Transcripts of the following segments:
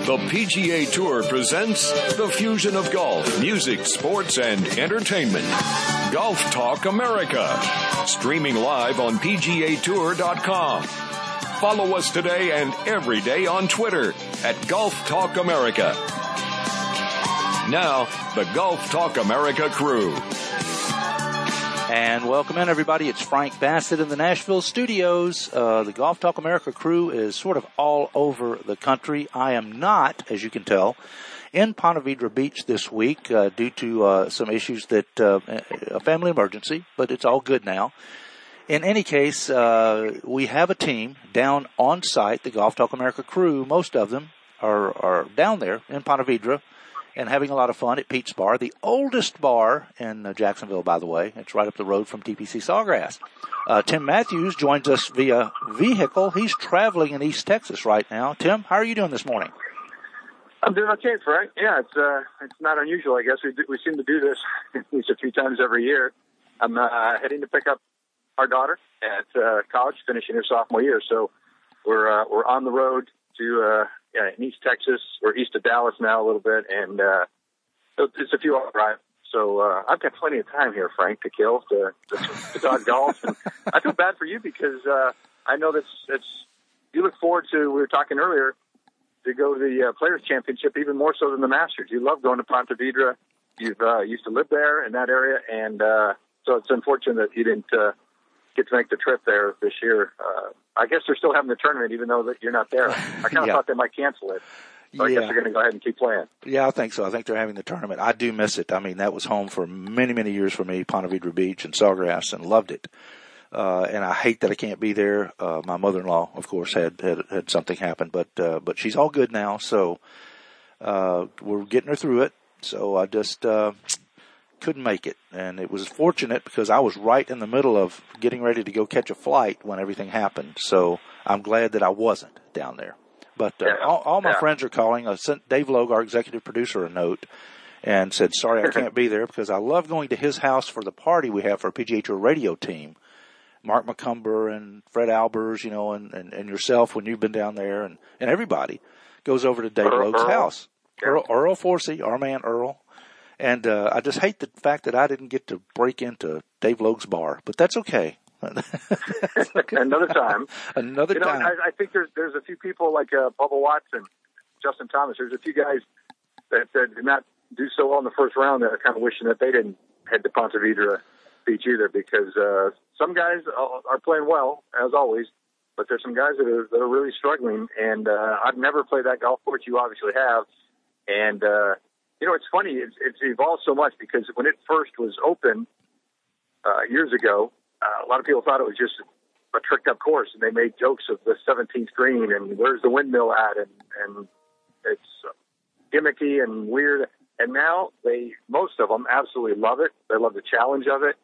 The PGA Tour presents the fusion of golf, music, sports, and entertainment. Golf Talk America. Streaming live on PGAtour.com. Follow us today and every day on Twitter at Golf Talk America. Now, the Golf Talk America crew. And welcome in, everybody. It's Frank Bassett in the Nashville studios. The Golf Talk America crew is sort of all over the country. I am not, as you can tell, in Ponte Vedra Beach this week due to some issues that a family emergency, but it's all good now. In any case, we have a team down on site, the Golf Talk America crew. Most of them are down there in Ponte Vedra and having a lot of fun at Pete's Bar, the oldest bar in Jacksonville, by the way. It's right up the road from TPC Sawgrass. Tim Matthews joins us via vehicle. He's traveling in East Texas right now. Tim, how are you doing this morning? I'm doing okay, Frank. Yeah, it's not unusual, I guess. We seem to do this at least a few times every year. I'm heading to pick up our daughter at college, finishing her sophomore year. So we're on the road to in East Texas. We're east of Dallas now a little bit, and it's a few hour drive. So I've got plenty of time here, Frank, to kill to talk golf. And I feel bad for you because I know that's you look forward to. We were talking earlier to go to the Players Championship even more so than the Masters. You love going to Ponte Vedra. You've used to live there in that area, and so it's unfortunate that you didn't get to make the trip there this year. I guess they're still having the tournament even though that you're not there. I kind of thought they might cancel it. So I guess they're going to go ahead and keep playing. Yeah, I think so. I think they're having the tournament. I do miss it. I mean, that was home for many, many years for me, Ponte Vedra Beach and Sawgrass, and loved it. And I hate that I can't be there. My mother-in-law, of course, had something happen, but she's all good now. So we're getting her through it. So I just couldn't make it, and it was fortunate because I was right in the middle of getting ready to go catch a flight when everything happened. So I'm glad that I wasn't down there. But all my friends are calling. I sent Dave Logue, our executive producer, a note and said, sorry, I can't be there because I love going to his house for the party we have for our PGA Tour radio team. Mark McCumber and Fred Albers, and yourself when you've been down there, and everybody goes over to Dave Logue's house. Earl Forsey, our man Earl. And I just hate the fact that I didn't get to break into Dave Logue's bar, but that's okay. Another time. Another time. I think there's a few people like Bubba Watson, Justin Thomas. There's a few guys that did not do so well in the first round that are kind of wishing that they didn't head to Ponte Vedra Beach either, because some guys are playing well, as always, but there's some guys that are really struggling. And I've never played that golf course. You obviously have. And it's funny. It's evolved so much because when it first was open years ago, a lot of people thought it was just a tricked-up course, and they made jokes of the 17th green and where's the windmill at, and it's gimmicky and weird. And now most of them absolutely love it. They love the challenge of it.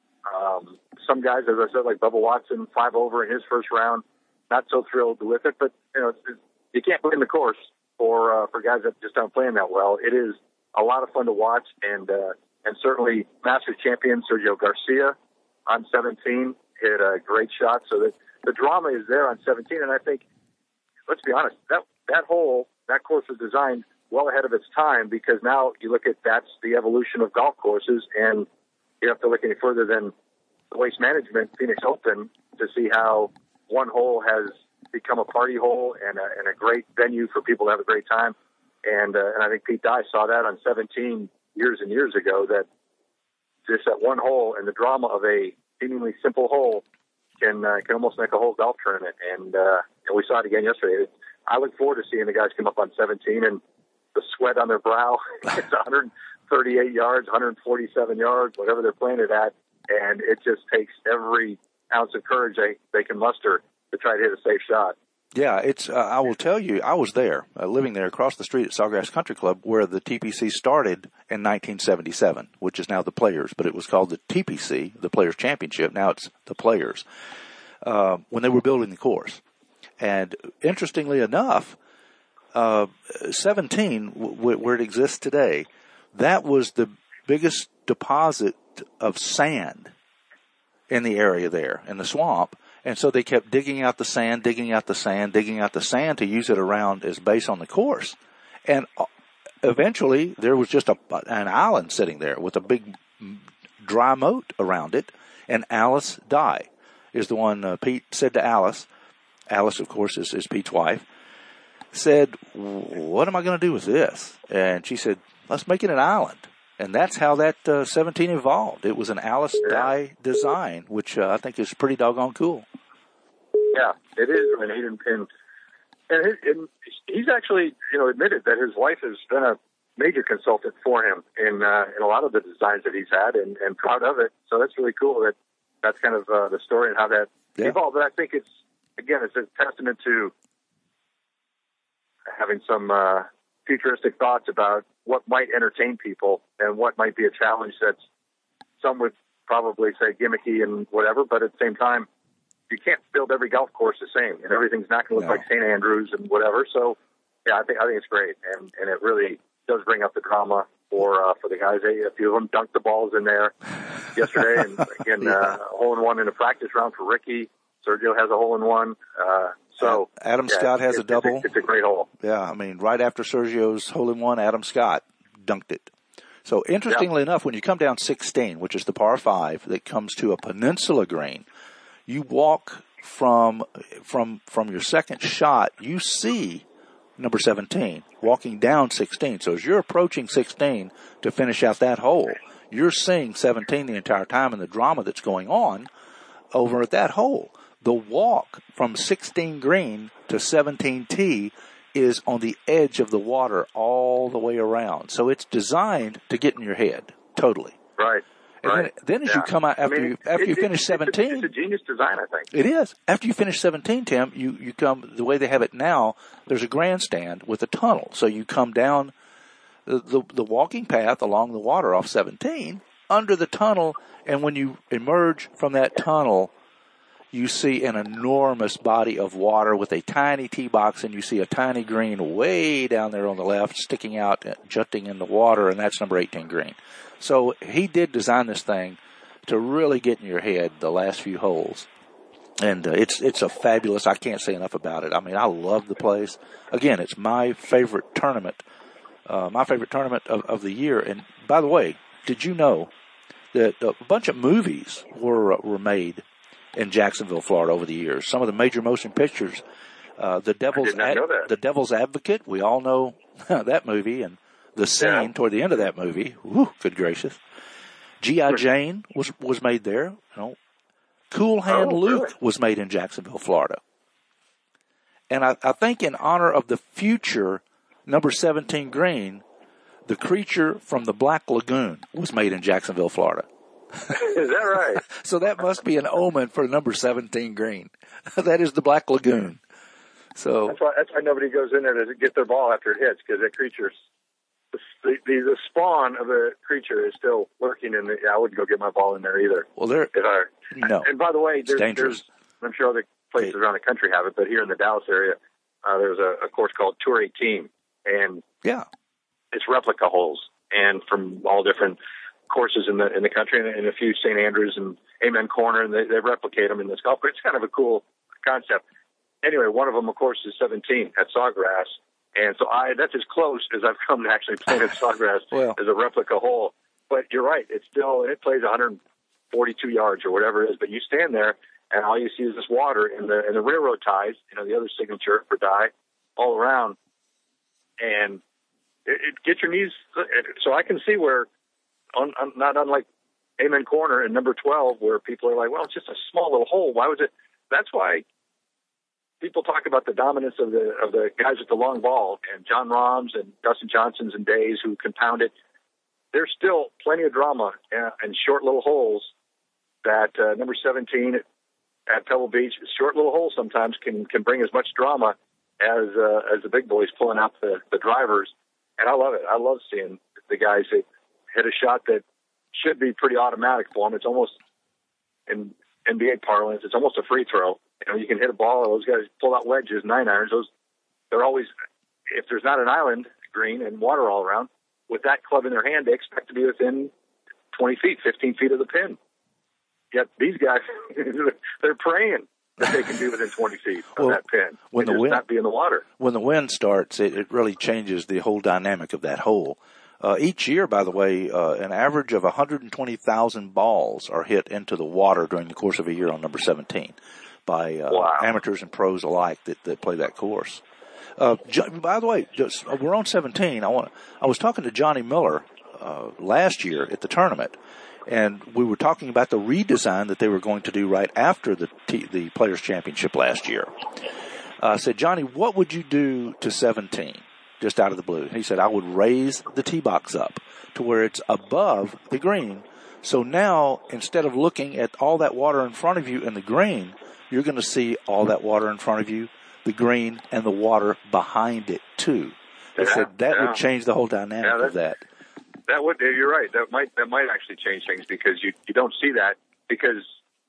Some guys, as I said, like Bubba Watson, 5 over in his first round, not so thrilled with it. But you can't blame the course for guys that just aren't playing that well. It is a lot of fun to watch, and certainly Masters champion Sergio Garcia on 17 hit a great shot. So that the drama is there on 17, and I think, let's be honest, that course was designed well ahead of its time, because now you look at that's the evolution of golf courses, and you don't have to look any further than the Waste Management Phoenix Open to see how one hole has become a party hole and a great venue for people to have a great time. And I think Pete Dye saw that on 17 years and years ago, that just that one hole and the drama of a seemingly simple hole can almost make a whole golf tournament. And we saw it again yesterday. I look forward to seeing the guys come up on 17 and the sweat on their brow. It's 138 yards, 147 yards, whatever they're playing it at. And it just takes every ounce of courage they can muster to try to hit a safe shot. Yeah, it's. I will tell you, I was there, living there across the street at Sawgrass Country Club, where the TPC started in 1977, which is now the Players, but it was called the TPC, the Players Championship. Now it's the Players. When they were building the course, and interestingly enough, 17, where it exists today, that was the biggest deposit of sand in the area there, in the swamp. And so they kept digging out the sand to use it around as base on the course. And eventually there was just an island sitting there with a big dry moat around it. And Alice Dye is the one Pete said to Alice. Alice, of course, is Pete's wife. Said, what am I going to do with this? And she said, let's make it an island. And that's how that 17 evolved. It was an Alice Dye design, which I think is pretty doggone cool. Yeah, it is. I mean, and he's actually, admitted that his wife has been a major consultant for him in a lot of the designs that he's had, and proud of it. So that's really cool. That's kind of the story and how that evolved. But I think it's a testament to having some futuristic thoughts about what might entertain people and what might be a challenge that's, some would probably say gimmicky and whatever, but at the same time, you can't build every golf course the same, and everything's not going to look like St. Andrews and whatever. So, I think it's great, and it really does bring up the drama for the guys. A few of them dunked the balls in there yesterday, and again, a hole-in-one in a practice round for Ricky. Sergio has a hole-in-one. So Adam Scott has a double. It's a great hole. Yeah, I mean, right after Sergio's hole-in-one, Adam Scott dunked it. So interestingly enough, when you come down 16, which is the par 5 that comes to a peninsula green, you walk from your second shot, you see number 17 walking down 16. So as you're approaching 16 to finish out that hole, you're seeing 17 the entire time and the drama that's going on over at that hole. The walk from 16 green to 17 tee is on the edge of the water all the way around. So it's designed to get in your head, totally. Right. And then as you come out, after you finish 17. It's a genius design, I think. It is. After you finish 17, Tim, you come, the way they have it now, there's a grandstand with a tunnel. So you come down the walking path along the water off 17, under the tunnel, and when you emerge from that tunnel, you see an enormous body of water with a tiny tee box, and you see a tiny green way down there on the left sticking out, jutting in the water, and that's number 18 green. So he did design this thing to really get in your head the last few holes. And it's a fabulous, I can't say enough about it. I mean, I love the place. Again, it's my favorite tournament of the year. And by the way, did you know that a bunch of movies were made in Jacksonville, Florida over the years? Some of the major motion pictures, The Devil's Advocate, we all know that movie, and the scene toward the end of that movie, whew, good gracious. G.I. Jane was made there. Cool Hand Luke was made in Jacksonville, Florida. And I think in honor of the future number 17 green, the creature from the Black Lagoon was made in Jacksonville, Florida. Is that right? So that must be an omen for number 17 green. That is the Black Lagoon. So that's why nobody goes in there to get their ball after it hits, because that creature's the spawn of the creature is still lurking in the. I wouldn't go get my ball in there either. Well, no. And by the way, there's I'm sure other places around the country have it, but here in the Dallas area, there's a course called Tour 18, and it's replica holes, and from all different courses in the country, and a few St. Andrews and Amen Corner, and they replicate them in this golf course. It's kind of a cool concept. Anyway, one of them, of course, is 17 at Sawgrass. And so that's as close as I've come to actually playing at Sawgrass as a replica hole. But you're right. It plays 142 yards or whatever it is. But you stand there, and all you see is this water and the railroad ties, the other signature for Dye, all around. And it gets your knees. So I can see where, not unlike Amen Corner in number 12, where people are like, well, it's just a small little hole. Why was it? That's why people talk about the dominance of the guys with the long ball, and John Rahms and Dustin Johnsons and Days who can pound it. There's still plenty of drama and short little holes that number 17 at Pebble Beach, short little holes sometimes can bring as much drama as the big boys pulling out the drivers. And I love it. I love seeing the guys that hit a shot that should be pretty automatic for them. It's almost, in NBA parlance, it's almost a free throw. You can hit a ball. Those guys pull out wedges, 9-irons. They're always, if there's not an island green and water all around, with that club in their hand, they expect to be within 20 feet, 15 feet of the pin. Yet these guys, they're praying that they can be within 20 feet of that pin and just not be in the water. When the wind starts, it really changes the whole dynamic of that hole. Each year, by the way, an average of 120,000 balls are hit into the water during the course of a year on number 17 by amateurs and pros alike that play that course. By the way, we're on 17. I was talking to Johnny Miller last year at the tournament, and we were talking about the redesign that they were going to do right after the Players' Championship last year. I said, Johnny, what would you do to 17? Just out of the blue. And he said, I would raise the tee box up to where it's above the green. So now, instead of looking at all that water in front of you in the green, you're going to see all that water in front of you, the green, and the water behind it too. He said that would change the whole dynamic of that. That would. You're right. That might actually change things because you don't see that because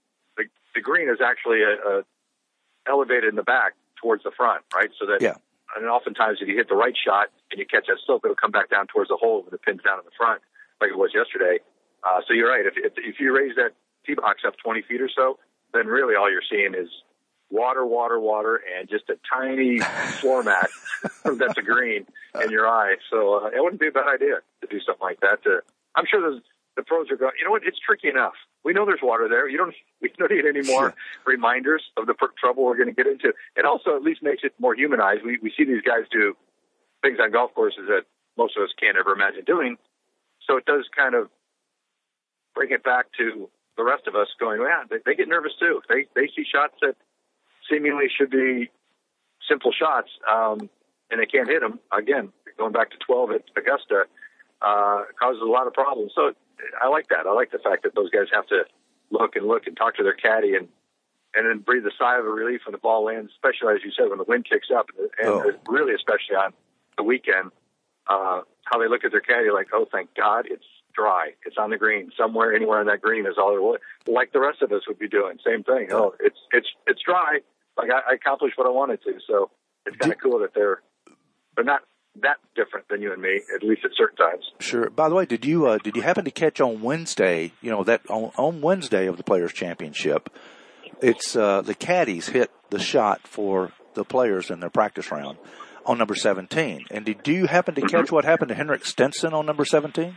the green is actually elevated in the back towards the front, right? So that. Yeah. And oftentimes, if you hit the right shot and you catch that slope, it'll come back down towards the hole with the pins down in the front, like it was yesterday. So you're right. If you raise that tee box up 20 feet or so, then really all you're seeing is water, and just a tiny floor mat that's a green in your eye. So it wouldn't be a bad idea to do something like that. I'm sure the pros are going, you know what, it's tricky enough. We know there's water there. We don't need any more reminders of the trouble we're going to get into. It also at least makes it more humanized. We see these guys do things on golf courses that most of us can't ever imagine doing. So it does kind of bring it back to the rest of us going, they get nervous too. They see shots that seemingly should be simple shots, and they can't hit them. Again, going back to 12 at Augusta, causes a lot of problems. So I like that. I like the fact that those guys have to look and talk to their caddy and then breathe a sigh of relief when the ball lands, especially, as you said, when the wind kicks up, and really especially on the weekend, how they look at their caddy like, oh, thank God, it's dry. It's on the green. Somewhere, anywhere on that green is all there was. Like the rest of us would be doing. Same thing. Oh, it's dry. Like I accomplished what I wanted to. So it's kind of cool that they're not that different than you and me, at least at certain times. Sure. By the way, did you happen to catch on Wednesday? You know that on Wednesday of the Players' Championship, it's the caddies hit the shot for the players in their practice round on number 17. And did you happen to catch what happened to Henrik Stenson on number 17?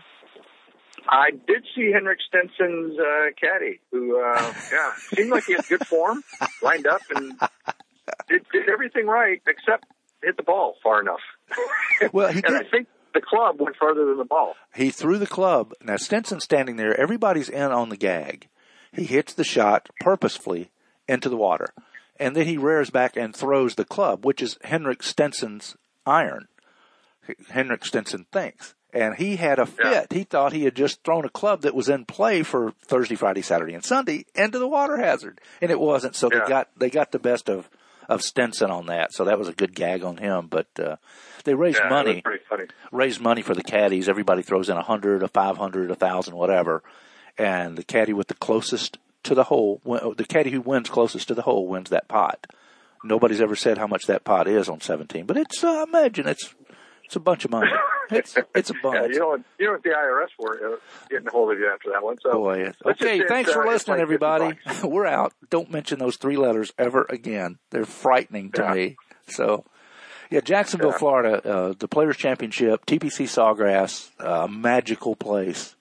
I did see Henrik Stenson's caddy, who seemed like he had good form, lined up, and did everything right except hit the ball far enough. Well, he did. I think the club went further than the ball. He threw the club. Now, Stenson's standing there. Everybody's in on the gag. He hits the shot purposefully into the water. And then he rears back and throws the club, which is Henrik Stenson's iron. Henrik Stenson thinks. And he had a fit. Yeah. He thought he had just thrown a club that was in play for Thursday, Friday, Saturday, and Sunday into the water hazard. And it wasn't. So they got the best of Stenson on that. So that was a good gag on him. But they raised money. It was pretty funny. Raised money for the caddies. Everybody throws in 100, 500, 1,000, whatever. And the caddy with the closest to the hole, the caddy who wins closest to the hole wins that pot. Nobody's ever said how much that pot is on 17, but it's imagine it's a bunch of money. It's a bunch. Yeah, you know what the IRS were getting a hold of you after that one. So boy, okay, thanks for listening, everybody. We're out. Don't mention those three letters ever again. They're frightening to me. So, Jacksonville, Florida, the Players' Championship, TPC Sawgrass, magical place.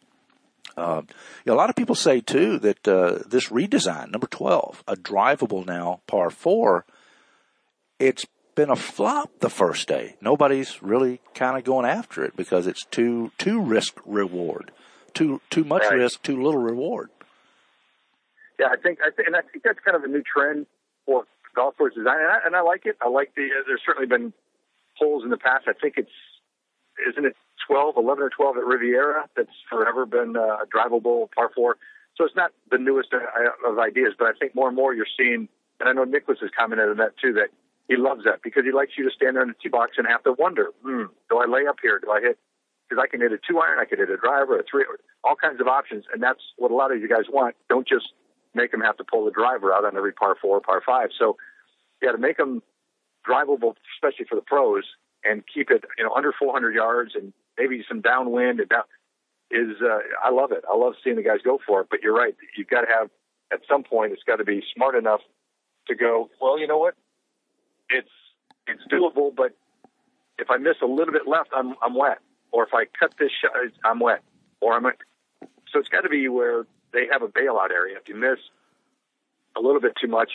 A lot of people say, too, that this redesign, number 12, a drivable now, par 4, it's been a flop the first day. Nobody's really kind of going after it because it's too risk reward, too much risk, too little reward. Yeah, I think that's kind of a new trend for golf course design, and I like it. I like there's certainly been holes in the past. I think isn't it 11 or 12 at Riviera that's forever been a drivable par 4. So it's not the newest of ideas, but I think more and more you're seeing, and I know Nicholas has commented on that too, that he loves that because he likes you to stand there in the tee box and have to wonder, do I lay up here? Do I hit? Because I can hit a 2-iron, I could hit a driver, a 3, all kinds of options, and that's what a lot of you guys want. Don't just make them have to pull the driver out on every par 4 or par 5. So, to make them drivable, especially for the pros, and keep it, under 400 yards and maybe some downwind and I love it. I love seeing the guys go for it. But you're right. You've got to have, at some point, it's got to be smart enough to go, well, you know what? It's doable, but if I miss a little bit left, I'm wet. Or if I cut this shot, I'm wet. So it's got to be where they have a bailout area. If you miss a little bit too much,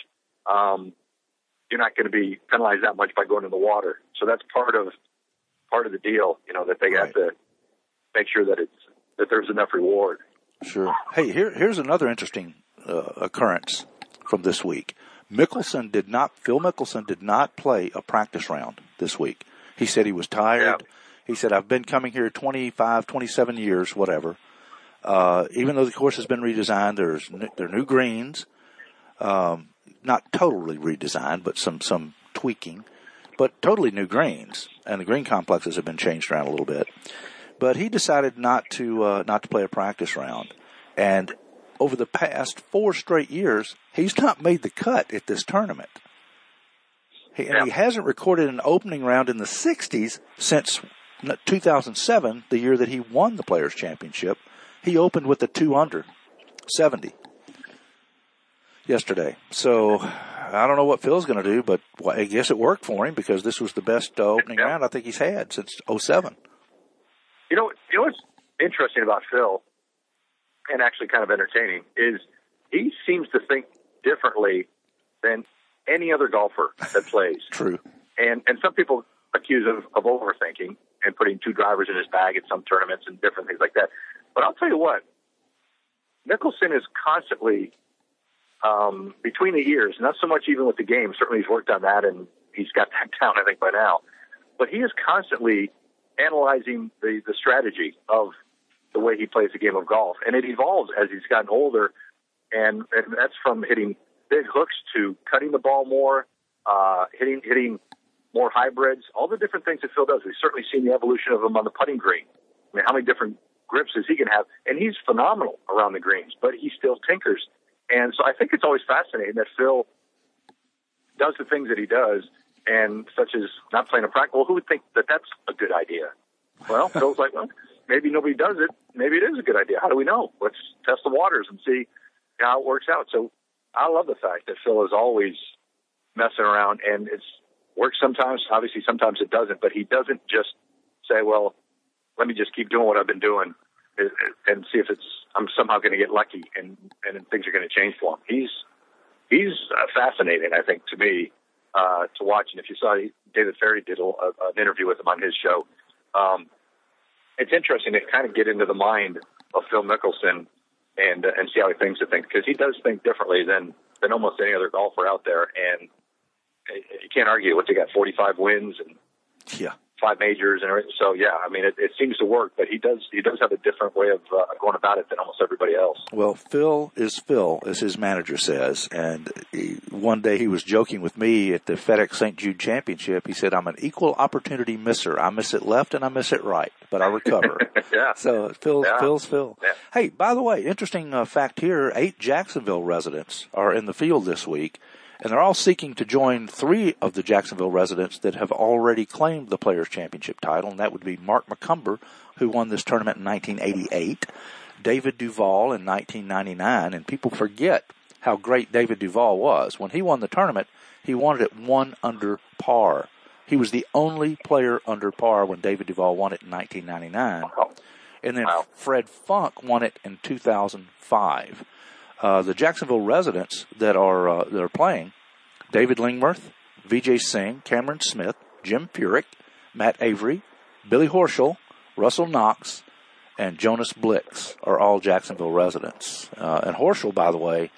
you're not going to be penalized that much by going in the water. So that's part of the deal, that they have to make sure that there's enough reward. Sure. Hey, here's another interesting occurrence from this week. Phil Mickelson did not play a practice round this week. He said he was tired. Yeah. He said, I've been coming here 25, 27 years, whatever. Even though the course has been redesigned, there are new greens. Not totally redesigned, but some tweaking. But totally new greens. And the green complexes have been changed around a little bit. But he decided not to play a practice round. And over the past 4 straight years, he's not made the cut at this tournament. He hasn't recorded an opening round in the 60s since 2007, the year that he won the Players' Championship. He opened with a 2-under, 70 yesterday. So I don't know what Phil's going to do, but I guess it worked for him because this was the best opening round I think he's had since 2007. You know what's interesting about Phil, and actually kind of entertaining, is he seems to think differently than any other golfer that plays. True. And some people accuse him of overthinking and putting 2 drivers in his bag at some tournaments and different things like that. But I'll tell you what, Mickelson is constantly, between the ears, not so much even with the game. Certainly he's worked on that and he's got that down, I think, by now. But he is constantly analyzing the strategy of the way he plays the game of golf. And it evolves as he's gotten older. And that's from hitting big hooks to cutting the ball more, hitting more hybrids, all the different things that Phil does. We've certainly seen the evolution of him on the putting green. I mean, how many different grips is he going to have? And he's phenomenal around the greens, but he still tinkers. And so I think it's always fascinating that Phil does the things that he does, and such as not playing a practice. Well, who would think that that's a good idea? Well, Phil's like, well, maybe nobody does it. Maybe it is a good idea. How do we know? Let's test the waters and see how it works out. So I love the fact that Phil is always messing around, and it's works sometimes. Obviously, sometimes it doesn't, but he doesn't just say, well, let me just keep doing what I've been doing and see if I'm somehow going to get lucky and things are going to change for him. He's fascinating, I think, to me, to watch. And if you saw, David Ferry did an interview with him on his show. It's interesting to kind of get into the mind of Phil Mickelson and see how he thinks of things, because he does think differently than almost any other golfer out there. And you can't argue. What's he got? 45 wins and 5 majors and everything. So yeah, I mean, it seems to work, but he does have a different way of going about it than almost everybody else. Well, Phil is Phil, as his manager says. And one day he was joking with me at the FedEx St. Jude Championship. He said, I'm an equal opportunity misser. I miss it left and I miss it right, but I recover. Yeah. So Phil's Phil. Yeah. Hey, by the way, interesting fact here, 8 Jacksonville residents are in the field this week. And they're all seeking to join 3 of the Jacksonville residents that have already claimed the Players' Championship title, and that would be Mark McCumber, who won this tournament in 1988, David Duval in 1999, and people forget how great David Duval was. When he won the tournament, he won it at 1 under par. He was the only player under par when David Duval won it in 1999. And then Fred Funk won it in 2005. The Jacksonville residents that are playing, David Lingmerth, Vijay Singh, Cameron Smith, Jim Furyk, Matt Avery, Billy Horschel, Russell Knox, and Jonas Blix are all Jacksonville residents. And Horschel, by the way,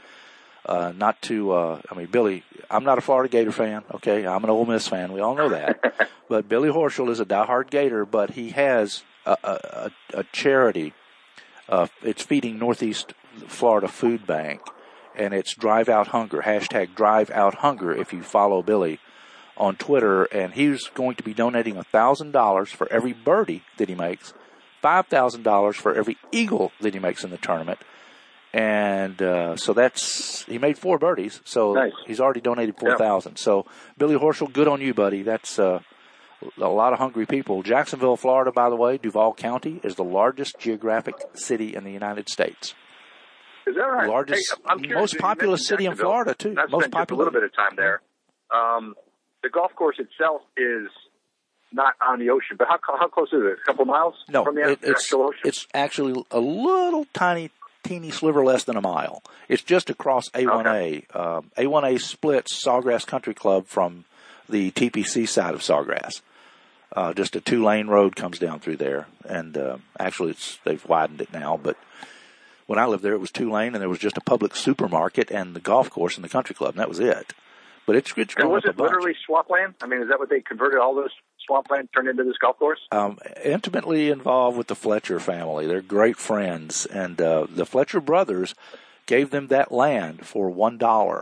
Billy, I'm not a Florida Gator fan, okay? I'm an Ole Miss fan. We all know that. But Billy Horschel is a diehard Gator, but he has a charity. It's feeding Northeast Florida Food Bank, and it's Drive Out Hunger, hashtag Drive Out Hunger, if you follow Billy on Twitter. And he's going to be donating $1,000 for every birdie that he makes, $5,000 for every eagle that he makes in the tournament. And so he made 4 birdies, so nice. He's already donated $4,000. Yep. So Billy Horschel, good on you, buddy. That's a lot of hungry people. Jacksonville, Florida, by the way, Duval County is the largest geographic city in the United States. Is that right? Largest, hey, I'm curious, most populous city in Florida, too. I've most spent just a little bit of time there. The golf course itself is not on the ocean, but how close is it? A couple miles from the actual ocean? It's actually a little teeny sliver less than a mile. It's just across A1A. Okay. A1A splits Sawgrass Country Club from the TPC side of Sawgrass. Just a 2-lane road comes down through there, and actually they've widened it now, but when I lived there, it was 2-lane, and there was just a public supermarket and the golf course and the country club, and that was it. But it's grown up a bunch. And was it literally swampland? I mean, is that what they converted all those swampland turned into this golf course? Intimately involved with the Fletcher family. They're great friends, and the Fletcher brothers gave them that land for $1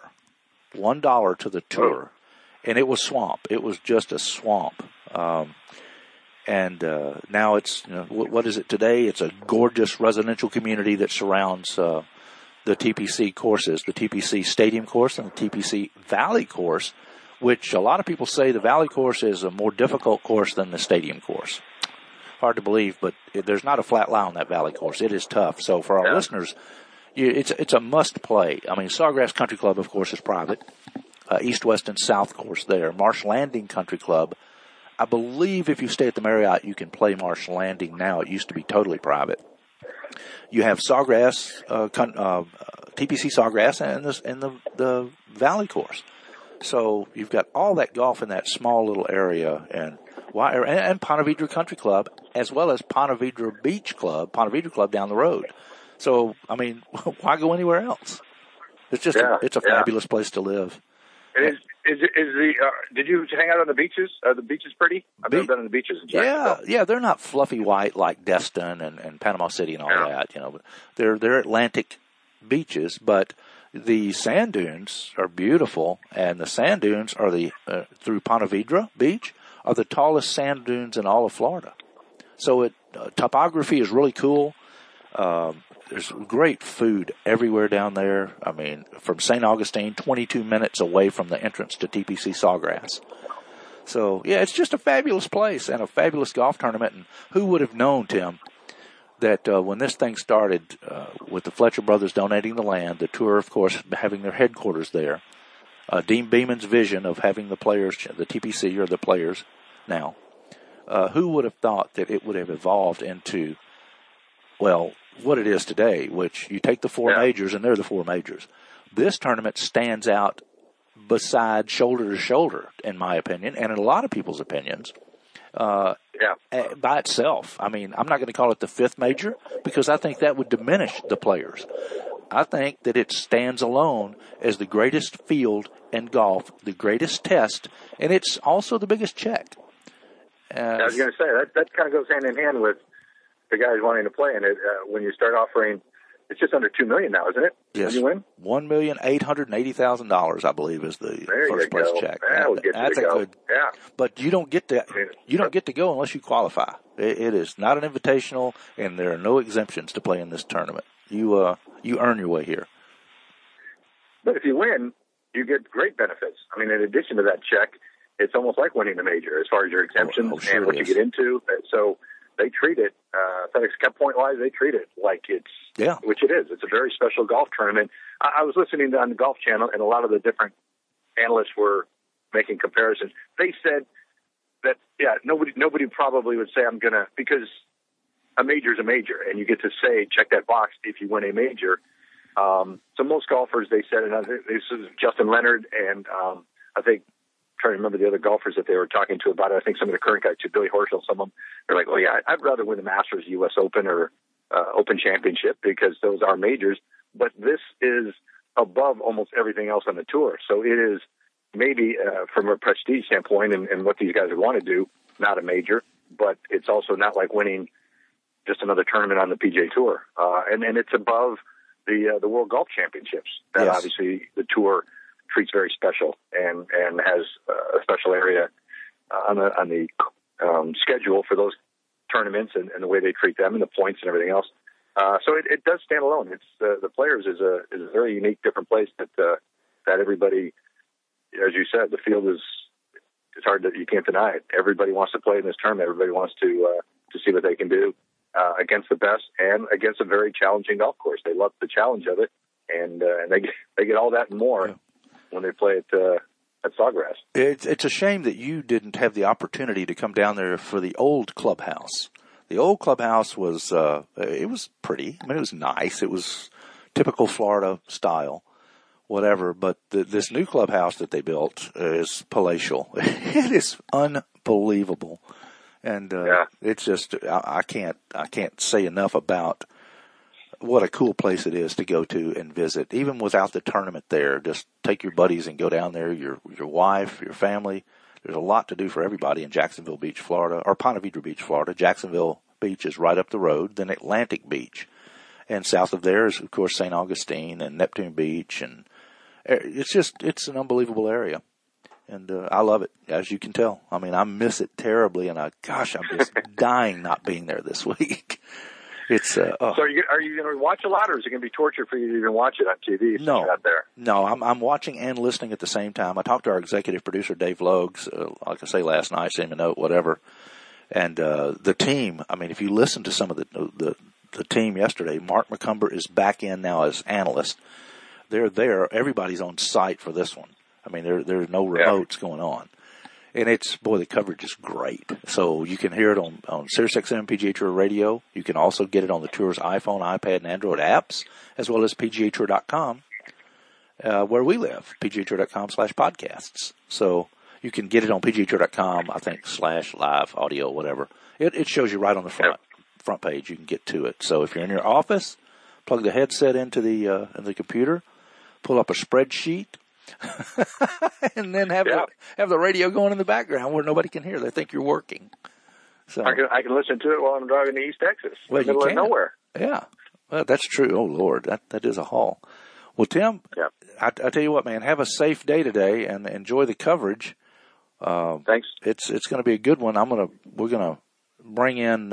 to the tour, and it was swamp. It was just a swamp. And now it's, what is it today? It's a gorgeous residential community that surrounds the TPC courses, the TPC Stadium course and the TPC Valley course, which a lot of people say the Valley course is a more difficult course than the Stadium course. Hard to believe, but there's not a flat line on that Valley course. It is tough. So for our listeners, it's a must play. I mean, Sawgrass Country Club, of course, is private. East, West, and South course there. Marsh Landing Country Club, I believe if you stay at the Marriott, you can play Marsh Landing now. It used to be totally private. You have Sawgrass, TPC Sawgrass, and the Valley course. So you've got all that golf in that small little area, and Ponte Vedra Country Club, as well as Ponte Vedra Beach Club, Ponte Vedra Club down the road. So, I mean, why go anywhere else? It's just it's a fabulous place to live. Did you hang out on the beaches? Are the beaches pretty? I've never been on the beaches in Jacksonville. Yeah, they're not fluffy white like Destin and Panama City and all that. But they're Atlantic beaches, but the sand dunes are beautiful, and the sand dunes are through Ponte Vedra Beach are the tallest sand dunes in all of Florida. So topography is really cool. There's great food everywhere down there. I mean, from St. Augustine, 22 minutes away from the entrance to TPC Sawgrass. So, yeah, it's just a fabulous place and a fabulous golf tournament. And who would have known, Tim, that when this thing started with the Fletcher brothers donating the land, the tour, of course, having their headquarters there, Dean Beeman's vision of having the players, the TPC or the players now, who would have thought that it would have evolved into, well, what it is today, which you take the four majors, and they're the four majors. This tournament stands out beside shoulder to shoulder, in my opinion, and in a lot of people's opinions, by itself. I mean, I'm not going to call it the fifth major because I think that would diminish the players. I think that it stands alone as the greatest field in golf, the greatest test, and it's also the biggest check. I was going to say, that kind of goes hand in hand with the guys wanting to play in it. When you start offering, it's just under $2 million now, isn't it? Yes. When you win? $1,880,000, I believe, is the first place check. That would get you to go. But you don't get to go unless you qualify. It is not an invitational, and there are no exemptions to play in this tournament. You earn your way here. But if you win, you get great benefits. I mean, in addition to that check, it's almost like winning the major as far as your exemptions and what you get into. So they treat it, FedEx Cup point-wise, they treat it like which it is. It's a very special golf tournament. I was listening on the Golf Channel, and a lot of the different analysts were making comparisons. They said that, nobody probably would say I'm going to, because a major is a major, and you get to say, check that box if you win a major. So most golfers, they said, and this is Justin Leonard, and I think, trying to remember the other golfers that they were talking to about it. I think some of the current guys too, Billy Horschel, some of them, they're like, well, yeah, I'd rather win the Masters, U.S. Open, or Open Championship because those are majors. But this is above almost everything else on the tour. So it is maybe from a prestige standpoint and what these guys would want to do, not a major, but it's also not like winning just another tournament on the PGA Tour. And it's above the World Golf Championships that obviously the tour treats very special and has a special area on the schedule for those tournaments and the way they treat them and the points and everything else. So it does stand alone. It's the Players is a very unique, different place that everybody, as you said, the field it's hard that you can't deny it. Everybody wants to play in this tournament. Everybody wants to see what they can do. against the best and against a very challenging golf course. They love the challenge of it, and they get all that and more when they play at Sawgrass. It's a shame that you didn't have the opportunity to come down there for the old clubhouse. The old clubhouse was it was pretty. I mean, it was nice. It was typical Florida style, whatever. But this new clubhouse that they built is palatial. It is unbelievable. And it's just I can't say enough about what a cool place it is to go to and visit. Even without the tournament there, just take your buddies and go down there. Your wife, your family. There's a lot to do for everybody in Jacksonville Beach, Florida, or Ponte Vedra Beach, Florida. Jacksonville Beach is right up the road. Then Atlantic Beach, and south of there is of course St. Augustine and Neptune Beach, and it's an unbelievable area. And I love it, as you can tell. I mean, I miss it terribly, and I'm just dying not being there this week. It's So are you going to watch a lot, or is it going to be torture for you to even watch it on TV if you're not there? No, I'm watching and listening at the same time. I talked to our executive producer, Dave Logues, like I say last night, sent him a note, whatever. And the team, I mean, if you listen to some of the team yesterday, Mark McCumber is back in now as analyst. They're there. Everybody's on site for this one. I mean, there's no remotes going on. And the coverage is great. So you can hear it on SiriusXM PGA Tour Radio. You can also get it on the Tour's iPhone, iPad, and Android apps, as well as PGAtour.com, where we live, PGAtour.com/podcasts. So you can get it on PGAtour.com, I think, /live audio, whatever. It shows you right on the front page. You can get to it. So if you're in your office, plug the headset into the computer, pull up a spreadsheet, and then have the radio going in the background where nobody can hear. They think you're working. So I can listen to it while I'm driving to East Texas, in the middle of nowhere. Yeah, well, that's true. Oh Lord, that is a haul. Well, Tim, I tell you what, man, have a safe day today and enjoy the coverage. Thanks. It's going to be a good one. We're gonna bring in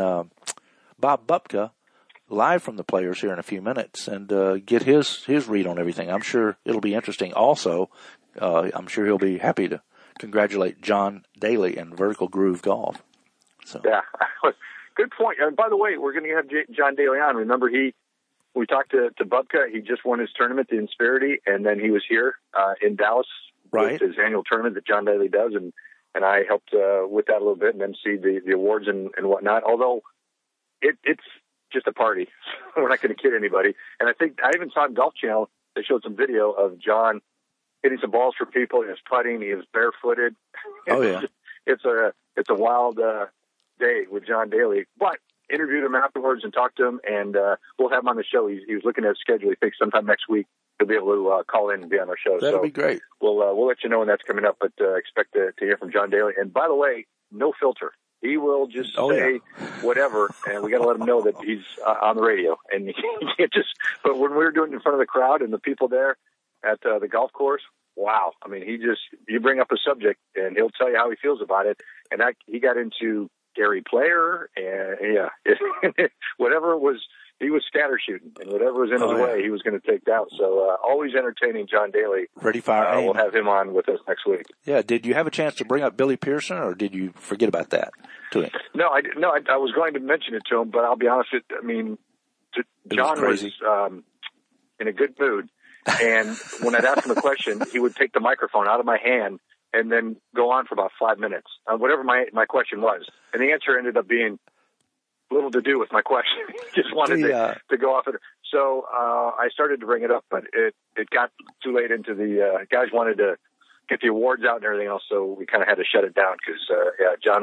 Bob Bupka live from the Players here in a few minutes and get his read on everything. I'm sure it'll be interesting. Also, I'm sure he'll be happy to congratulate John Daly and Vertical Groove Golf. So. Yeah, good point. And by the way, we're going to have John Daly on. Remember, we talked to Bubka. He just won his tournament, the Insperity, and then he was here in Dallas with his annual tournament that John Daly does, and I helped with that a little bit, and then see the awards and whatnot. Although it's just a party. We're not going to kid anybody. And I think I even saw on Golf Channel, they showed some video of John hitting some balls for people. He was putting. He was barefooted. Oh, yeah. It's a wild day with John Daly. But interviewed him afterwards and talked to him, and we'll have him on the show. He was looking at his schedule. He thinks sometime next week he'll be able to call in and be on our show. That'll be great. We'll let you know when that's coming up, but expect to hear from John Daly. And by the way, no filter. He will just say whatever, and we got to let him know that he's on the radio. And he can't just. But when we were doing it in front of the crowd and the people there at the golf course, wow! I mean, you bring up a subject, and he'll tell you how he feels about it. And he got into Gary Player, and whatever it was, he was scatter shooting, and whatever was in his way, he was going to take down. So always entertaining, John Daly. Ready, fire, aim. We'll have him on with us next week. Yeah. Did you have a chance to bring up Billy Pearson, or did you forget about that to him? No, I was going to mention it to him, but I'll be honest with you. I mean, John was in a good mood, and when I'd ask him a question, he would take the microphone out of my hand and then go on for about 5 minutes on whatever my question was. And the answer ended up being little to do with my question. He just wanted to go off it. So I started to bring it up, but it got too late into the guys wanted to get the awards out and everything else, so we kind of had to shut it down because John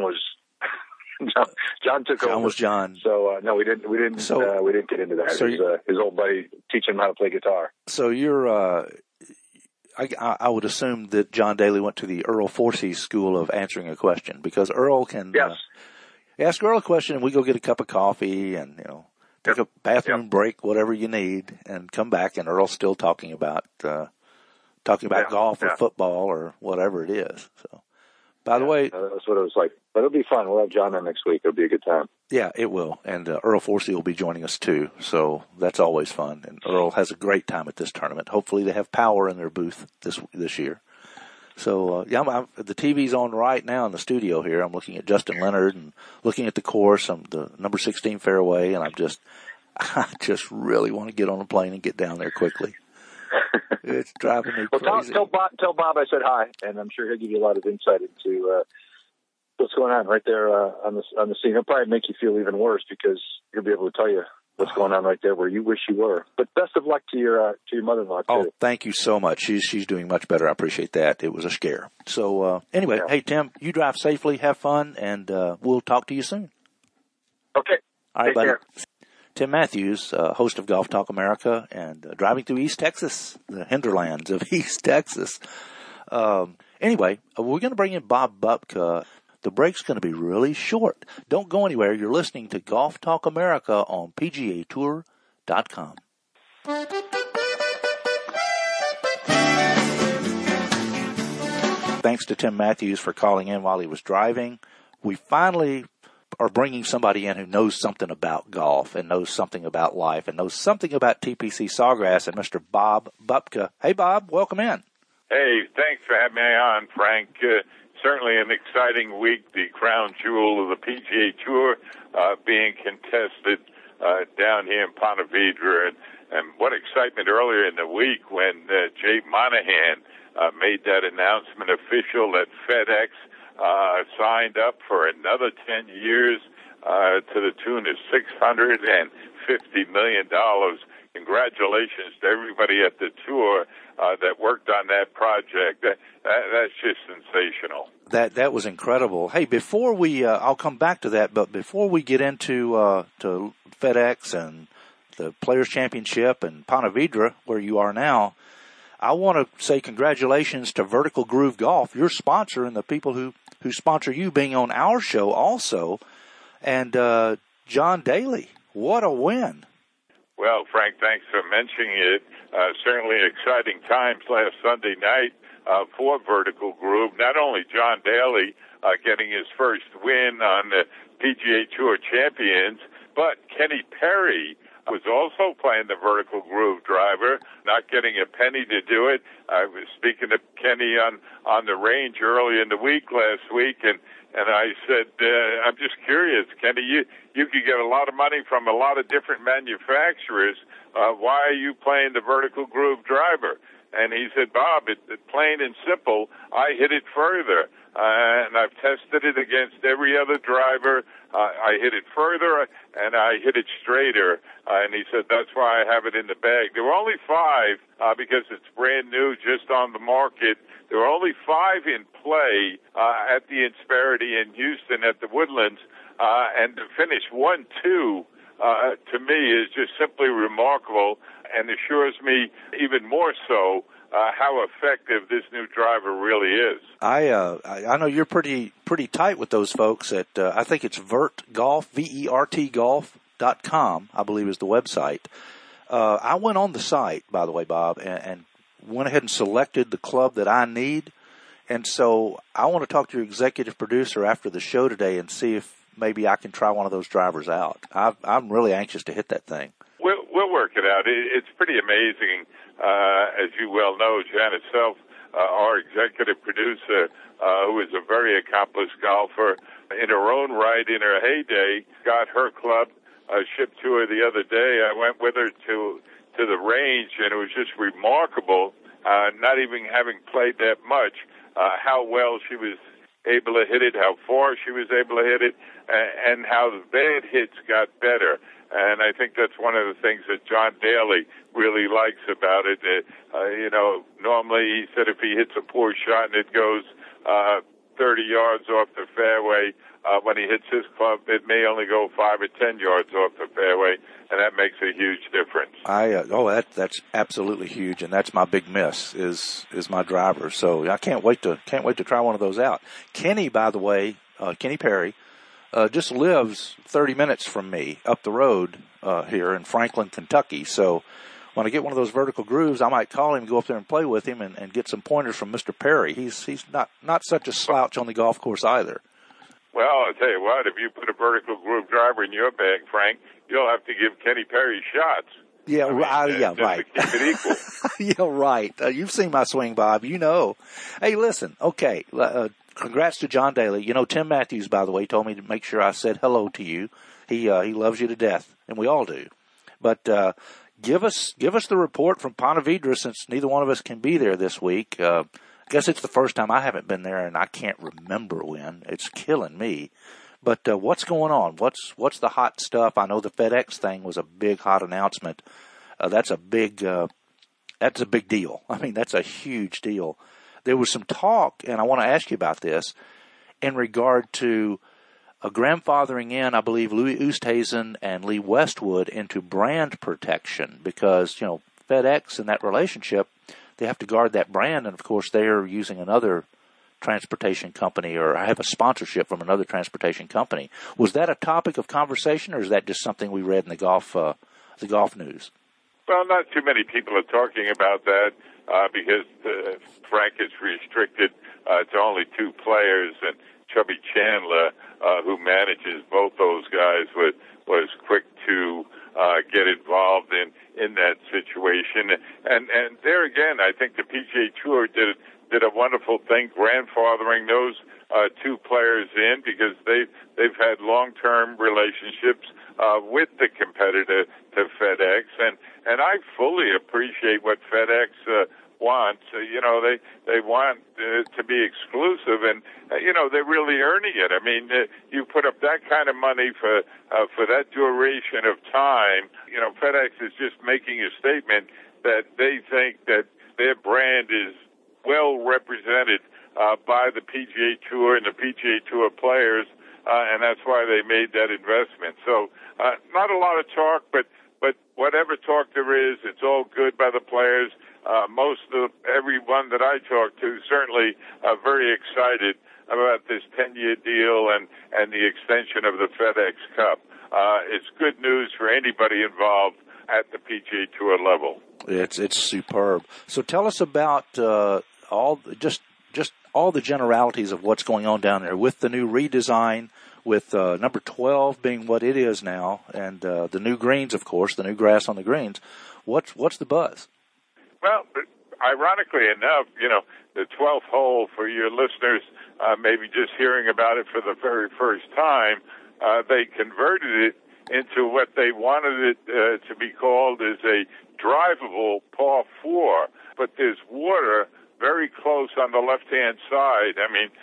took over. John was John. So no, we didn't get into that. So his old buddy teaching him how to play guitar. So you're I would assume that John Daly went to the Earl Forsey School of Answering a Question, because Earl can ask Earl a question and we go get a cup of coffee and take a bathroom break, whatever you need, and come back and Earl's still talking about golf or football or whatever it is. So, by the way, that's what it was like. But it'll be fun. We'll have John on next week. It'll be a good time. Yeah, it will. And Earl Forsey will be joining us too. So that's always fun. And Earl has a great time at this tournament. Hopefully they have power in their booth this year. So, the TV's on right now in the studio here. I'm looking at Justin Leonard and looking at the course. I'm the number 16 fairway, and I just really want to get on a plane and get down there quickly. It's driving me crazy. Tell Bob I said hi, and I'm sure he'll give you a lot of insight into what's going on right there on the scene. It'll probably make you feel even worse because he'll be able to tell you what's going on right there where you wish you were. But best of luck to your mother-in-law too. Oh, thank you so much. She's doing much better. I appreciate that. It was a scare. So anyway, Hey Tim, you drive safely, have fun, and we'll talk to you soon. Okay. All right, Take buddy. care. Tim Matthews, host of Golf Talk America, and driving through East Texas, the hinterlands of East Texas. Anyway, we're going to bring in Bob Bupka. The break's going to be really short. Don't go anywhere. You're listening to Golf Talk America on PGAtour.com. Thanks to Tim Matthews for calling in while he was driving. We finally are bringing somebody in who knows something about golf and knows something about life and knows something about TPC Sawgrass, and Mr. Bob Bupka. Hey, Bob, welcome in. Hey, thanks for having me on, Frank. Certainly an exciting week, the crown jewel of the PGA Tour being contested down here in Ponte Vedra. And what excitement earlier in the week when Jay Monahan made that announcement official that FedEx signed up for another 10 years to the tune of $650 million. Congratulations to everybody at the tour that worked on that project. That's just sensational. That was incredible. Hey, before we, I'll come back to that, but before we get into to FedEx and the Players Championship and Ponte Vedra, where you are now, I want to say congratulations to Vertical Groove Golf, your sponsor, and the people who sponsor you being on our show also, and John Daly. What a win. Well, Frank, thanks for mentioning it. Certainly exciting times last Sunday night for Vertical Groove. Not only John Daly getting his first win on the PGA Tour Champions, but Kenny Perry was also playing the Vertical Groove driver, not getting a penny to do it. I was speaking to Kenny on the range early in the week last week, and I said, I'm just curious, Kenny, you could get a lot of money from a lot of different manufacturers. Why are you playing the Vertical Groove driver? And he said, Bob, plain and simple, I hit it further. And I've tested it against every other driver. I hit it further, and I hit it straighter. And he said, that's why I have it in the bag. There were only 5, because it's brand new, just on the market. There were only 5 in play at the Insperity in Houston at the Woodlands. And to finish 1-2, to me, is just simply remarkable and assures me even more so how effective this new driver really is. I know you're pretty tight with those folks at I think it's Vert Golf, VERT Golf.com, I believe is the website. I went on the site, by the way, Bob, and went ahead and selected the club that I need. And so I want to talk to your executive producer after the show today and see if maybe I can try one of those drivers out. I'm really anxious to hit that thing. We'll work it out. It's pretty amazing. As you well know, Janet Self, our executive producer, who is a very accomplished golfer, in her own right, in her heyday, got her club shipped to her the other day. I went with her to the range, and it was just remarkable, not even having played that much, how well she was able to hit it, how far she was able to hit it, and how the bad hits got better. And I think that's one of the things that John Daly really likes about it. Normally he said if he hits a poor shot and it goes 30 yards off the fairway, when he hits his club, it may only go 5 or 10 yards off the fairway, and that makes a huge difference. That's absolutely huge, and that's my big miss is my driver. So I can't wait to try one of those out. Kenny, by the way, Kenny Perry, just lives 30 minutes from me up the road here in Franklin, Kentucky. So when I get one of those Vertical Grooves, I might call him, go up there and play with him, and get some pointers from Mr. Perry. He's not such a slouch on the golf course either. Well, I'll tell you what, if you put a Vertical Groove driver in your bag, Frank, you'll have to give Kenny Perry shots. Yeah, right. To keep it equal. Yeah, right. You've seen my swing, Bob. You know. Hey, listen. Okay. Congrats to John Daly. You know, Tim Matthews, by the way, told me to make sure I said hello to you. He loves you to death, and we all do. But give us the report from Ponte Vedra, since neither one of us can be there this week. I guess it's the first time I haven't been there, and I can't remember when. It's killing me. But what's going on? What's the hot stuff? I know the FedEx thing was a big hot announcement. That's a big deal. I mean, that's a huge deal. There was some talk, and I want to ask you about this, in regard to grandfathering in, I believe, Louis Oosthuizen and Lee Westwood into brand protection, because, you know, FedEx in that relationship, they have to guard that brand, and of course they're using another transportation company, or have a sponsorship from another transportation company. Was that a topic of conversation, or is that just something we read in the golf news? Well, not too many people are talking about that because Frank is restricted to only two players, and Chubby Chandler, who manages both those guys, was quick to get involved in that situation. And there again, I think the PGA Tour did a wonderful thing grandfathering those two players in, because they've had long-term relationships with the competitor to FedEx, and I fully appreciate what FedEx wants. You know, they want to be exclusive, and you know, they're really earning it. I mean, you put up that kind of money for that duration of time. You know, FedEx is just making a statement that they think that their brand is well represented by the PGA Tour and the PGA Tour players, and that's why they made that investment. So not a lot of talk, but whatever talk there is, it's all good by the players. Everyone that I talk to certainly very excited about this 10-year deal and the extension of the FedEx Cup. It's good news for anybody involved at the PGA Tour level. It's superb. So tell us about all the generalities of what's going on down there with the new redesign, with number 12 being what it is now, and the new greens, of course, the new grass on the greens. What's the buzz? Well, ironically enough, you know, the 12th hole, for your listeners maybe just hearing about it for the very first time, they converted it into what they wanted it to be called as a drivable par 4, but there's water very close on the left-hand side. I mean,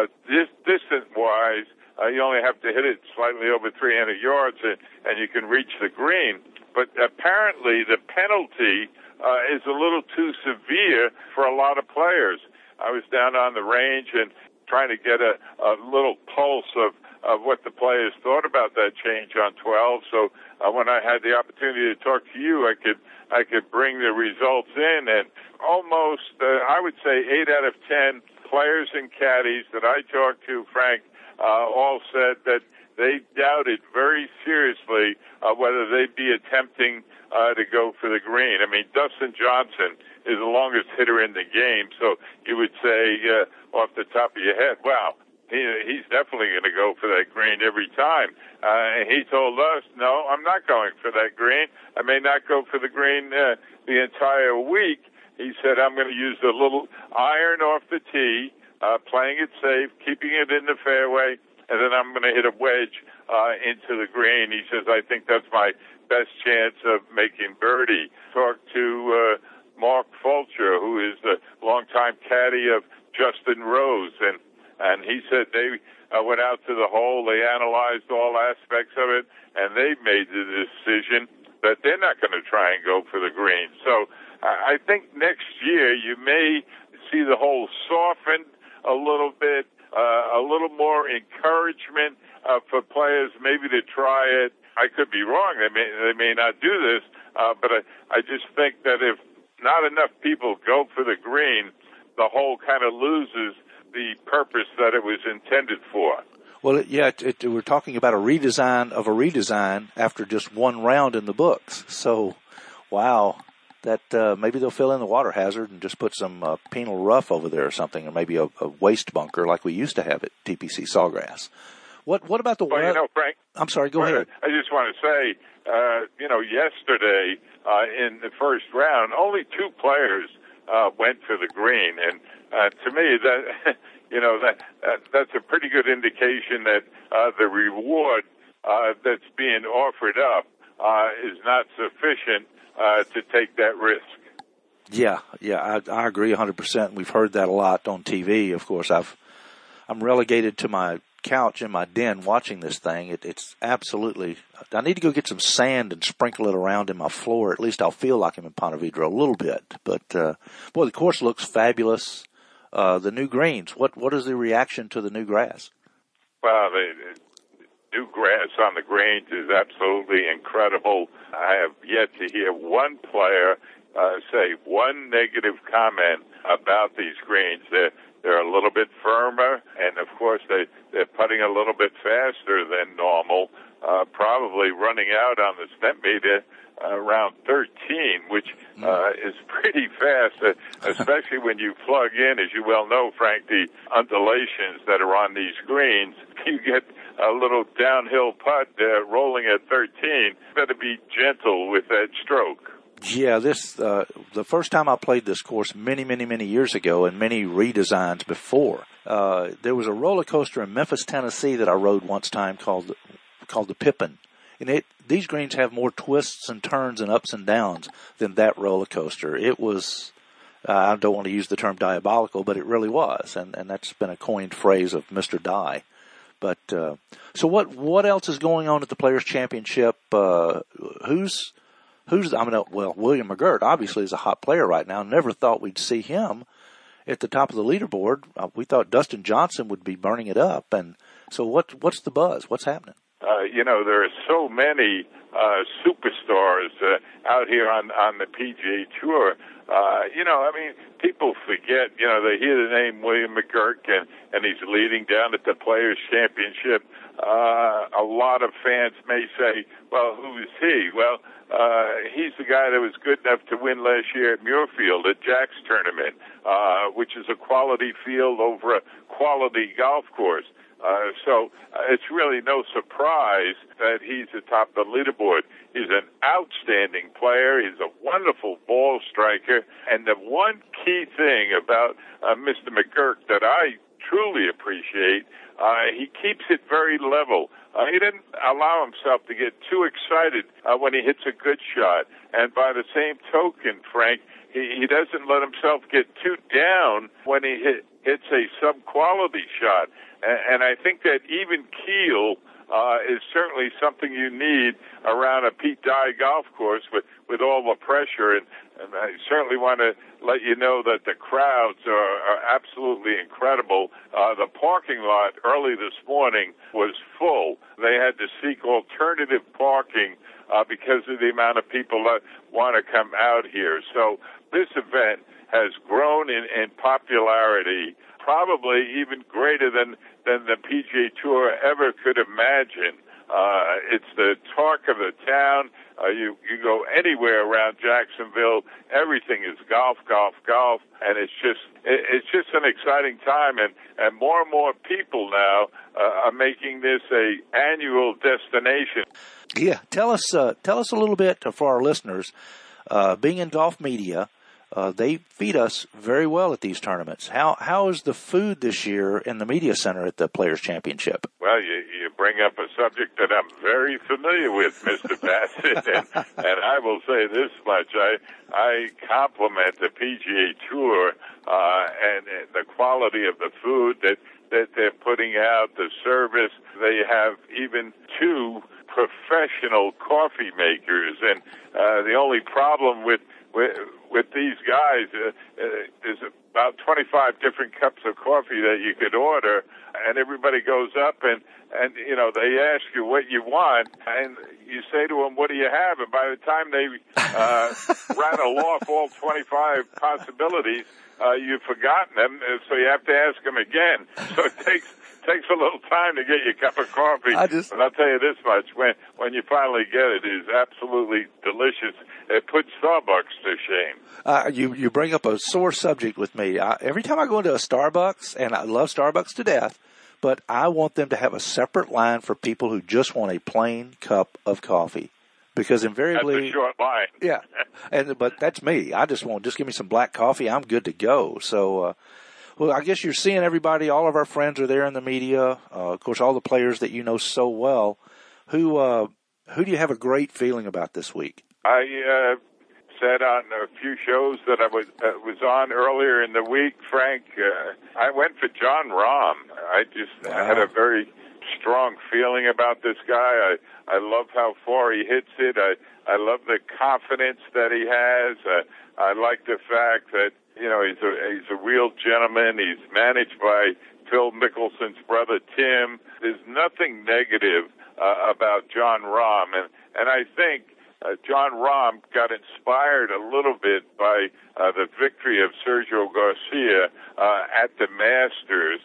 distance-wise, you only have to hit it slightly over 300 yards and you can reach the green. But apparently the penalty is a little too severe for a lot of players. I was down on the range and trying to get a little pulse of what the players thought about that change on 12. So when I had the opportunity to talk to you, I could bring the results in, and almost, I would say 8 out of 10 players and caddies that I talked to, Frank, all said that they doubted very seriously whether they'd be attempting to go for the green. I mean, Dustin Johnson is the longest hitter in the game, so you would say off the top of your head, wow, he's definitely going to go for that green every time. He told us, no, I'm not going for that green. I may not go for the green the entire week. He said, I'm going to use a little iron off the tee, playing it safe, keeping it in the fairway, and then I'm going to hit a wedge into the green. He says, I think that's my best chance of making birdie. Talked to Mark Fulcher, who is the longtime caddy of Justin Rose, and he said they went out to the hole, they analyzed all aspects of it, and they made the decision that they're not going to try and go for the green. So I think next year you may see the hole softened a little bit, a little more encouragement for players maybe to try it. I could be wrong. They may not do this, but I just think that if not enough people go for the green, the hole kind of loses the purpose that it was intended for. Well, we're talking about a redesign of a redesign after just one round in the books. So, wow, that maybe they'll fill in the water hazard and just put some penal rough over there or something, or maybe a waste bunker like we used to have at TPC Sawgrass. What about the Well, weather? Frank, I'm sorry, go ahead. I just want to say, yesterday in the first round, only 2 players went to the green, and to me that that's a pretty good indication that the reward that's being offered up is not sufficient to take that risk. Yeah, I agree 100%. We've heard that a lot on TV. Of course, I'm relegated to my couch in my den watching this thing. It's absolutely. I need to go get some sand and sprinkle it around in my floor. At least I'll feel like I'm in Ponte Vedra a little bit. But boy, the course looks fabulous. The new greens. What is the reaction to the new grass? Well, the new grass on the greens is absolutely incredible. I have yet to hear one player say one negative comment about these greens. They're a little bit firmer, and of course they're putting a little bit faster than normal, probably running out on the Stimpmeter around 13, which is pretty fast, especially when you plug in, as you well know, Frank, the undulations that are on these greens. You get a little downhill putt rolling at 13. Better be gentle with that stroke. Yeah, the first time I played this course many years ago, and many redesigns before, there was a roller coaster in Memphis, Tennessee that I rode once time called the Pippin. And these greens have more twists and turns and ups and downs than that roller coaster. It was, I don't want to use the term diabolical, but it really was. And that's been a coined phrase of Mr. Die. But, so what else is going on at the Players Championship? William McGirt obviously is a hot player right now. Never thought we'd see him at the top of the leaderboard. We thought Dustin Johnson would be burning it up. And so what's the buzz? What's happening? There are so many superstars out here on the PGA Tour. People forget, they hear the name William McGirt and he's leading down at the Players Championship. A lot of fans may say, well, who is he? Well, he's the guy that was good enough to win last year at Muirfield at Jack's tournament, which is a quality field over a quality golf course. So it's really no surprise that he's atop the leaderboard. He's an outstanding player. He's a wonderful ball striker. And the one key thing about Mr. McGirt that I truly appreciate, he keeps it very level. He didn't allow himself to get too excited when he hits a good shot. And by the same token, Frank, he doesn't let himself get too down when he hits a sub-quality shot. And I think that even keel is certainly something you need around a Pete Dye golf course with all the pressure. And I certainly want to let you know that the crowds are absolutely incredible. The parking lot early this morning was full. They had to seek alternative parking because of the amount of people that want to come out here. So this event has grown in popularity, probably even greater than the PGA Tour ever could imagine. It's the talk of the town. You go anywhere around Jacksonville, everything is golf, and it's just an exciting time, and more people now are making this a annual destination. Yeah, tell us a little bit for our listeners. Being in golf media, they feed us very well at these tournaments. How is the food this year in the media center at the Players Championship? Well, you bring up a subject that I'm very familiar with, Mr. Bassett, and I will say this much: I compliment the PGA Tour and the quality of the food that they're putting out, the service. They have even 2 professional coffee makers, and the only problem with these guys, there's about 25 different cups of coffee that you could order, and everybody goes up and they ask you what you want, and you say to them, what do you have? And by the time they rattle off all 25 possibilities, you've forgotten them, so you have to ask them again. So it takes a little time to get your cup of coffee. But I'll tell you this much, when you finally get it, it is absolutely delicious. It puts Starbucks to shame. You bring up a sore subject with me. Every time I go into a Starbucks, and I love Starbucks to death, but I want them to have a separate line for people who just want a plain cup of coffee. Because invariably, that's a short line. Yeah, but that's me. I just give me some black coffee. I'm good to go. So, well, I guess you're seeing everybody. All of our friends are there in the media. Of course, all the players that you know so well. Who do you have a great feeling about this week? I said on a few shows that I was on earlier in the week, Frank. I went for Jon Rahm. I had a very strong feeling about this guy. I love how far he hits it. I love the confidence that he has. I like the fact that he's a real gentleman. He's managed by Phil Mickelson's brother Tim. There's nothing negative about Jon Rahm, and I think Jon Rahm got inspired a little bit by the victory of Sergio Garcia at the Masters.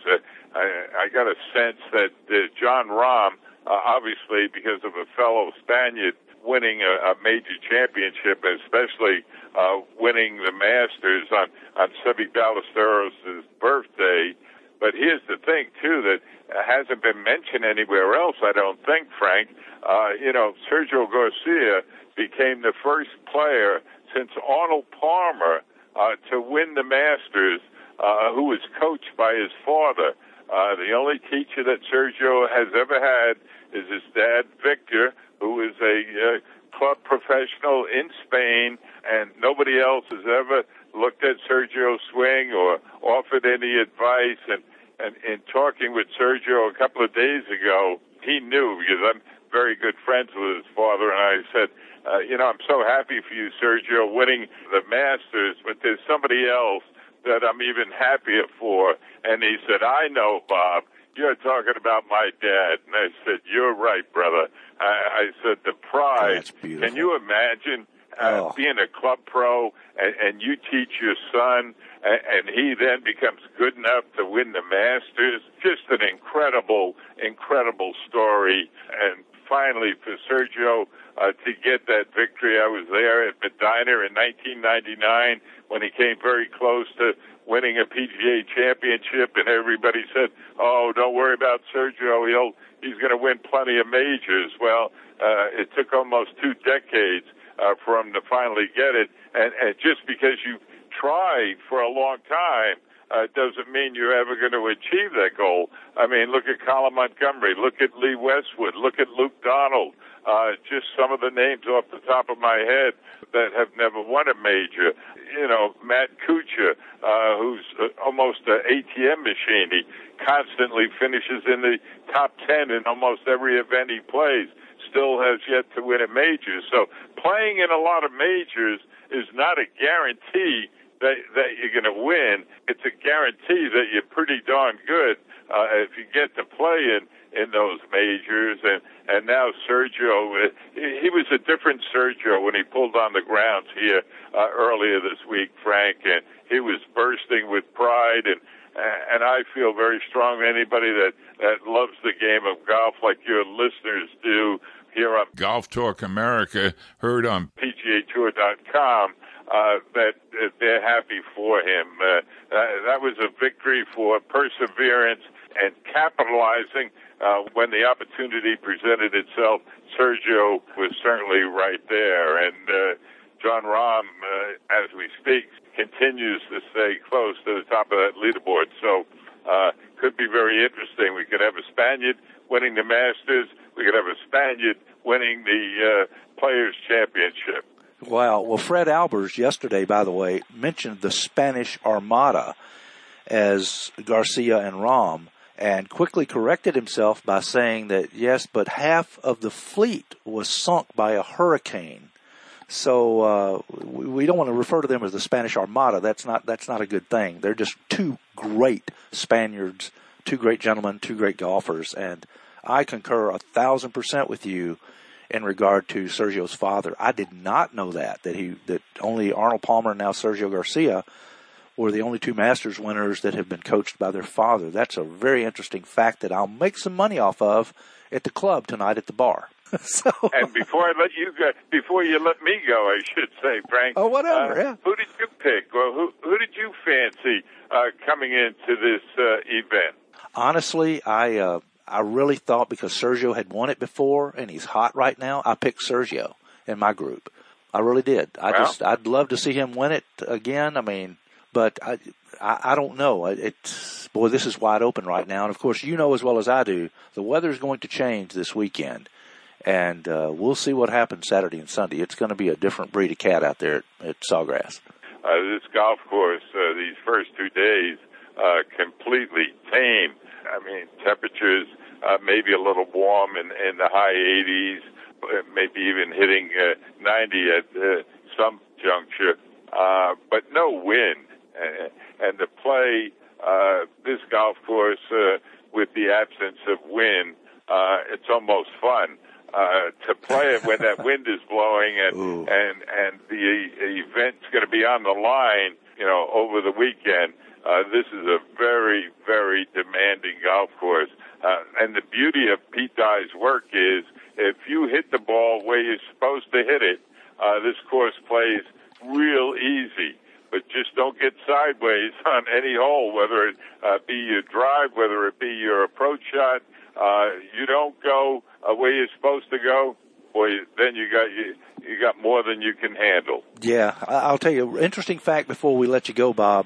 I got a sense that Jon Rahm, obviously because of a fellow Spaniard winning a major championship, especially winning the Masters on Seve Ballesteros' birthday. But here's the thing, too, that hasn't been mentioned anywhere else, I don't think, Frank. Sergio Garcia became the first player since Arnold Palmer to win the Masters who was coached by his father. The only teacher that Sergio has ever had is his dad, Victor, who is a club professional in Spain, and nobody else has ever looked at Sergio's swing or offered any advice. And in talking with Sergio a couple of days ago, he knew, because I'm very good friends with his father, and I said, I'm so happy for you, Sergio, winning the Masters, but there's somebody else that I'm even happier for. And he said, I know, Bob, you're talking about my dad. And I said, you're right, brother. I said, the pride. Can you imagine being a club pro and you teach your son and he then becomes good enough to win the Masters? Just an incredible, incredible story. And finally, for Sergio to get that victory, I was there at Medina in 1999 when he came very close to winning a PGA championship, and everybody said, oh, don't worry about Sergio, he's going to win plenty of majors. Well, it took almost 2 decades for him to finally get it, and just because you tried for a long time doesn't mean you're ever going to achieve that goal. I mean, look at Colin Montgomery, look at Lee Westwood, look at Luke Donald, just some of the names off the top of my head that have never won a major. Matt Kuchar, who's almost an ATM machine. He constantly finishes in the top 10 in almost every event he plays, still has yet to win a major. So playing in a lot of majors is not a guarantee that you're going to win. It's a guarantee that you're pretty darn good if you get to play in those majors. And now Sergio, he was a different Sergio when he pulled on the grounds here earlier this week, Frank, and he was bursting with pride. And I feel very strongly anybody that loves the game of golf like your listeners do here on Golf Talk America, heard on PGAtour.com, that they're happy for him. That was a victory for perseverance and capitalizing when the opportunity presented itself. Sergio was certainly right there. And Jon Rahm, as we speak, continues to stay close to the top of that leaderboard. So could be very interesting. We could have a Spaniard winning the Masters. We could have a Spaniard winning the Players' Championship. Wow. Well, Fred Albers yesterday, by the way, mentioned the Spanish Armada as Garcia and Rahm, and quickly corrected himself by saying that, yes, but half of the fleet was sunk by a hurricane. So we don't want to refer to them as the Spanish Armada. That's not a good thing. They're just 2 great Spaniards, 2 great gentlemen, 2 great golfers, and I concur 1,000% with you in regard to Sergio's father. I did not know that only Arnold Palmer and now Sergio Garcia were the only 2 Masters winners that have been coached by their father. That's a very interesting fact that I'll make some money off of at the club tonight at the bar. So, and before I let you go, before you let me go, I should say, Frank. Oh, whatever. Yeah. Who did you pick? Well, who did you fancy coming into this event? Honestly, I really thought because Sergio had won it before and he's hot right now, I picked Sergio in my group. I really did. I'd love to see him win it again. I mean, but I don't know. Boy, this is wide open right now. And of course, you know as well as I do, the weather is going to change this weekend. And we'll see what happens Saturday and Sunday. It's going to be a different breed of cat out there at Sawgrass. This golf course, these first 2 days, completely tame. I mean, temperatures maybe a little warm in the high 80s, maybe even hitting 90 at some juncture, but no wind. And to play this golf course with the absence of wind, it's almost fun. To play it when that wind is blowing and the event's going to be on the line, over the weekend. This is a very, very demanding golf course. And the beauty of Pete Dye's work is if you hit the ball where you're supposed to hit it, this course plays real easy. But just don't get sideways on any hole, whether it be your drive, whether it be your approach shot. You don't go where you're supposed to go, boy, then you got more than you can handle. Yeah, I'll tell you an interesting fact before we let you go, Bob.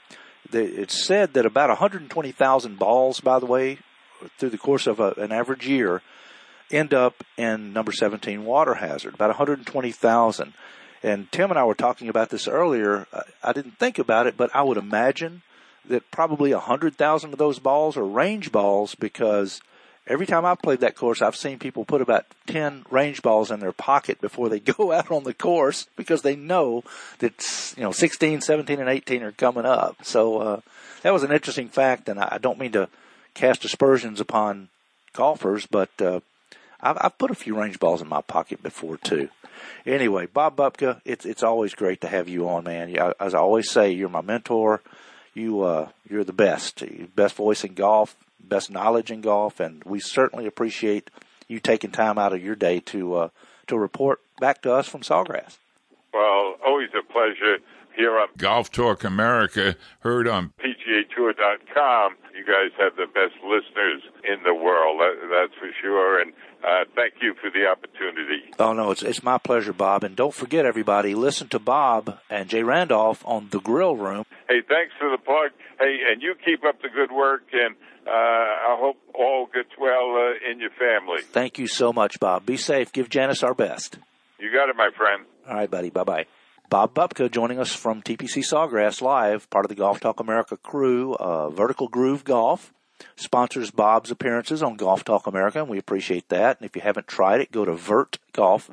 It's said that about 120,000 balls, by the way, through the course of an average year, end up in number 17 water hazard, about 120,000. And Tim and I were talking about this earlier. I didn't think about it, but I would imagine that probably 100,000 of those balls are range balls, because every time I've played that course, I've seen people put about 10 range balls in their pocket before they go out on the course, because they know that 16, 17, and 18 are coming up. So that was an interesting fact, and I don't mean to cast aspersions upon golfers, but I've put a few range balls in my pocket before too. Anyway, Bob Bupka, it's always great to have you on, man. As I always say, you're my mentor. You're the best voice in golf, best knowledge in golf, and we certainly appreciate you taking time out of your day to report back to us from Sawgrass. Well, always a pleasure here on Golf Talk America, heard on PGAtour.com. You guys have the best listeners in the world, that's for sure, and thank you for the opportunity. Oh, no, it's my pleasure, Bob. And don't forget, everybody, listen to Bob and Jay Randolph on The Grill Room. Hey, thanks for the plug. Hey, and you keep up the good work, and I hope all gets well in your family. Thank you so much, Bob. Be safe. Give Janice our best. You got it, my friend. All right, buddy. Bye-bye. Bob Bupka joining us from TPC Sawgrass Live, part of the Golf Talk America crew. Vertical Groove Golf sponsors Bob's appearances on Golf Talk America, and we appreciate that. And if you haven't tried it, go to VertGolf,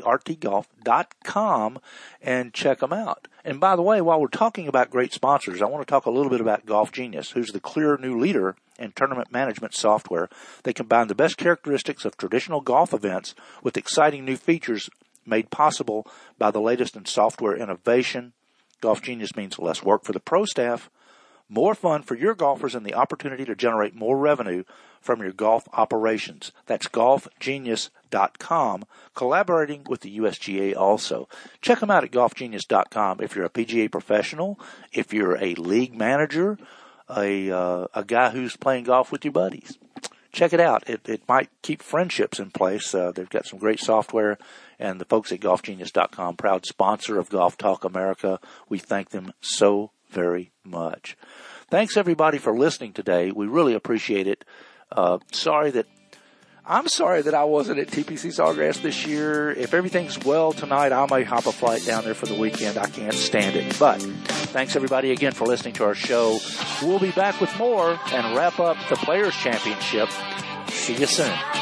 VERTGolf.com, and check them out. And by the way, while we're talking about great sponsors, I want to talk a little bit about Golf Genius, who's the clear new leader in tournament management software. They combine the best characteristics of traditional golf events with exciting new features made possible by the latest in software innovation. Golf Genius means less work for the pro staff, more fun for your golfers, and the opportunity to generate more revenue from your golf operations. That's golfgenius.com, collaborating with the USGA also. Check them out at golfgenius.com if you're a PGA professional, if you're a league manager, a guy who's playing golf with your buddies. Check it out. It might keep friendships in place. They've got some great software, and the folks at golfgenius.com, proud sponsor of Golf Talk America. We thank them so very much. Thanks, everybody, for listening today. We really appreciate it. I'm sorry that I wasn't at TPC Sawgrass this year. If everything's well tonight, I may hop a flight down there for the weekend. I can't stand it. But thanks, everybody, again for listening to our show. We'll be back with more and wrap up the Players' Championship. See you soon.